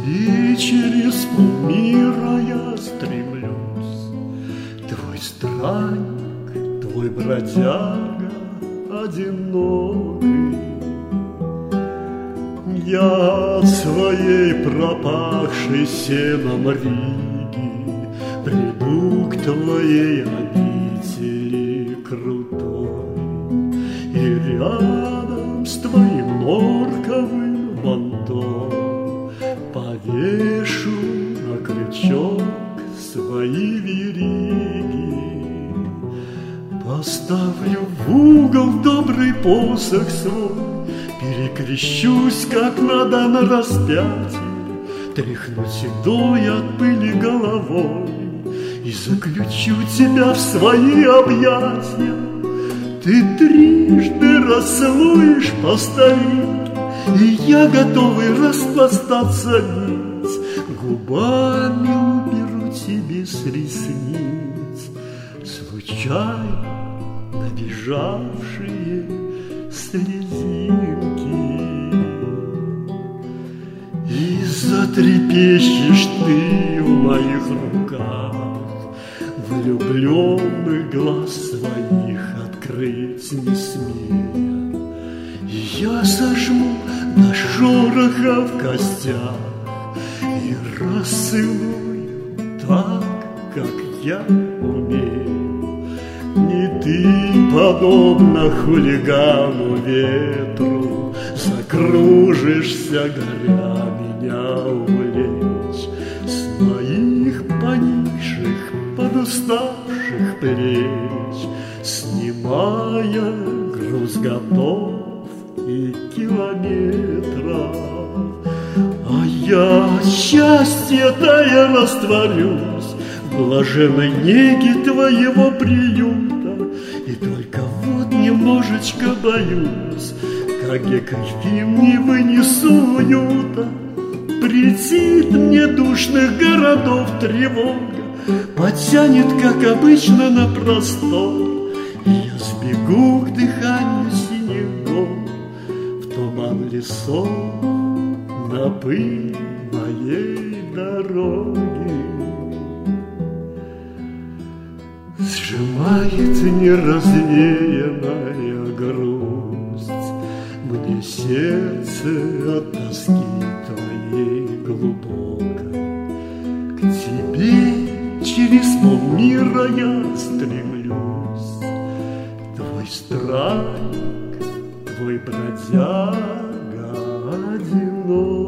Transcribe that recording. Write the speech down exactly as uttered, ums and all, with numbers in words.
тебе через полмира я стремлюсь. Твой странник, твой бродяга одинокий. Я от своей пропахшей сеном Риги приду к твоей обители крутой, и рядом с твоим норковым банто повешу на крючок свои вериги. Поставлю в угол добрый посох свой, перекрещусь, как надо на распятие, тряхну седой от пыли головой и заключу тебя в свои объятия. Ты трижды расцелуешь по старинке, и я готовый распластаться ниц, губами уберу тебе с ресниц случайно набежавшие слезинки. И затрепещешь ты в моих руках, влюбленных глаз своих открыть не смея. И я сожму до шороха в костях и расцелую так, как я умею. Не ты, подобно хулигану ветру, закружишься, горя меня увлечь. С моих поникших, подуставших плеч, снимая груз годов и километров, а я от счастья тая растворюсь в блаженной неге твоего приюта. И только вот немножечко боюсь, как Геккельфин не вынесу уюта. Претит мне душных городов тревога, потянет, как обычно, на простор. И я сбегу к дыханию синих гор, в туман лесов, на пыль моей дороги. Сжимает неразвеянная грусть мне сердце от тоски твоей глубокой. К тебе через полмира я стремлюсь. Твой странник, твой бродяга одинок.